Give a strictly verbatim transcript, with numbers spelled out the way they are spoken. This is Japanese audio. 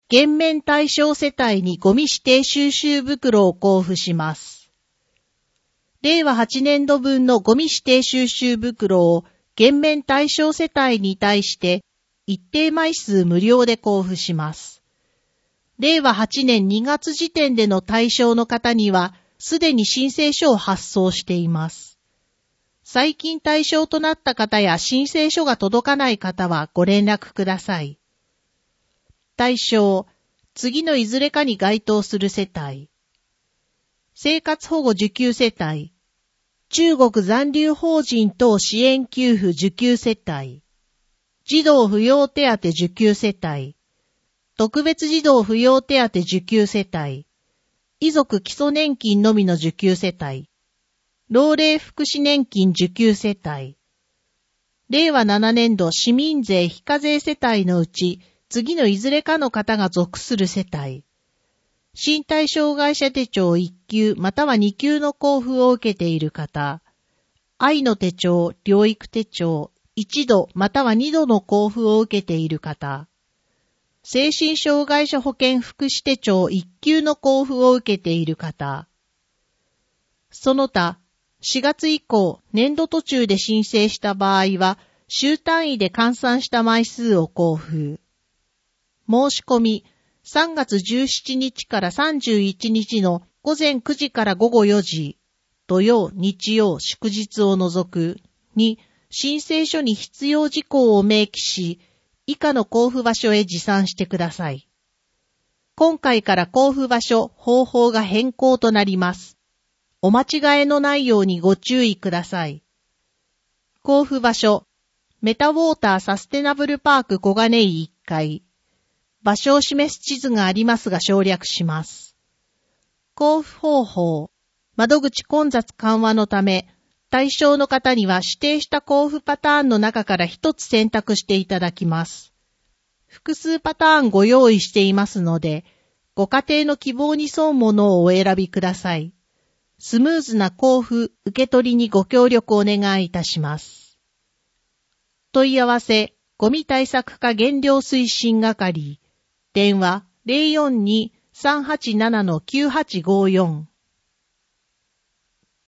減免対象世帯にゴミ指定収集袋を交付します。れいわはちねんどぶんのゴミ指定収集袋を減免対象世帯に対して一定枚数無料で交付します。れいわはちねんにがつ時点での対象の方にはすでに申請書を発送しています。最近対象となった方や申請書が届かない方はご連絡ください。対象、次のいずれかに該当する世帯。生活保護受給世帯。中国残留邦人等支援給付受給世帯。児童扶養手当受給世帯。特別児童扶養手当受給世帯。遺族基礎年金のみの受給世帯。老齢福祉年金受給世帯。れいわななねんど市民税非課税世帯のうち、次のいずれかの方が属する世帯。身体障害者手帳いっきゅうまたはにきゅうの交付を受けている方。愛の手帳、療育手帳、いちどまたはにどの交付を受けている方。精神障害者保険福祉手帳いっきゅうの交付を受けている方。その他、しがつ以降、年度途中で申請した場合は、週単位で換算した枚数を交付。申し込み、さんがつじゅうしちにちからさんじゅういちにちのごぜんくじからごごよじ、土曜、日曜、祝日を除くに、申請書に必要事項を明記し、以下の交付場所へ持参してください。今回から交付場所、方法が変更となります。お間違えのないようにご注意ください。交付場所、メタウォーターサステナブルパーク小金井いっかい。場所を示す地図がありますが省略します。交付方法、窓口混雑緩和のため、対象の方には指定した交付パターンの中から一つ選択していただきます。複数パターンご用意していますので、ご家庭の希望に沿うものをお選びください。スムーズな交付、受け取りにご協力お願いいたします。問い合わせ、ゴミ対策課減量推進係。電話 ゼロよんに さんはちなな きゅうはちごよん